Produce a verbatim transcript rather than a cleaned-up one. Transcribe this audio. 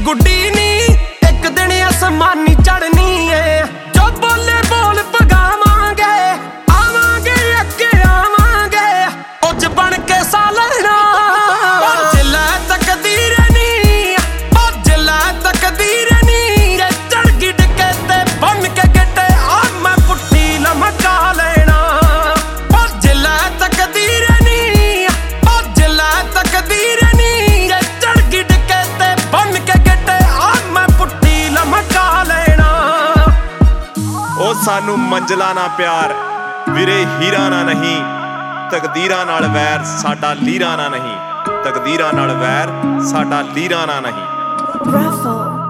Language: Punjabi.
ਗੁੱਡੀ ਨੀ ਇੱਕ ਦਿਨ ਅਸਮਾਨੀ ਚੜਨੀ ਏ ਜੋ ਬੋਲੇ ਬੋਲ ਪਗਾਵਾਂਗੇ ਆਵਾਂਗੇ ਅੱਗੇ ਆਵਾਂਗੇ ਉੱਜ ਬਣ ਕੇ ਸਾ ਲੈਣਾ ਭੱਜ ਲੈ ਤਕਦੀਰ ਨੀ ਭੱਜ ਲੈ ਤਕਦੀਰ ਨੀ ਚੜ ਗਈ ਡਿੱਕੇ ਤੇ ਬਣ ਕੇ ਗਿੱਟੇ ਆ ਮੈਂ ਪੁੱਠੀ ਲਮਕਾ ਲੈਣਾ ਭੱਜ ਲੈ ਤਕਦੀਰ ਨੀ ਭੱਜ ਲੈ ਤਕਦੀਰ ਨੀ ਚੜ ਗਈ ਡਿੱਕੇ ਤੇ ਬਣ ਕੇ ਗਿੱਟੇ ਆ ਮੈਂ ਪੁੱਠੀ ਲਮਕਾ ਲੈਣਾ ਉਹ ਸਾਨੂੰ ਮੰਜ਼ਲਾਂ ਨਾਲ ਪਿਆਰ ਵੀਰੇ ਹੀਰਾਂ ਨਾਲ ਨਹੀਂ ਤਕਦੀਰਾਂ ਨਾਲ ਵੈਰ ਸਾਡਾ ਲੀਰਾਂ ਨਾਲ ਨਹੀਂ ਤਕਦੀਰਾਂ ਨਾਲ ਵੈਰ ਸਾਡਾ ਲੀਰਾਂ ਨਾਲ ਨਹੀਂ। Raffle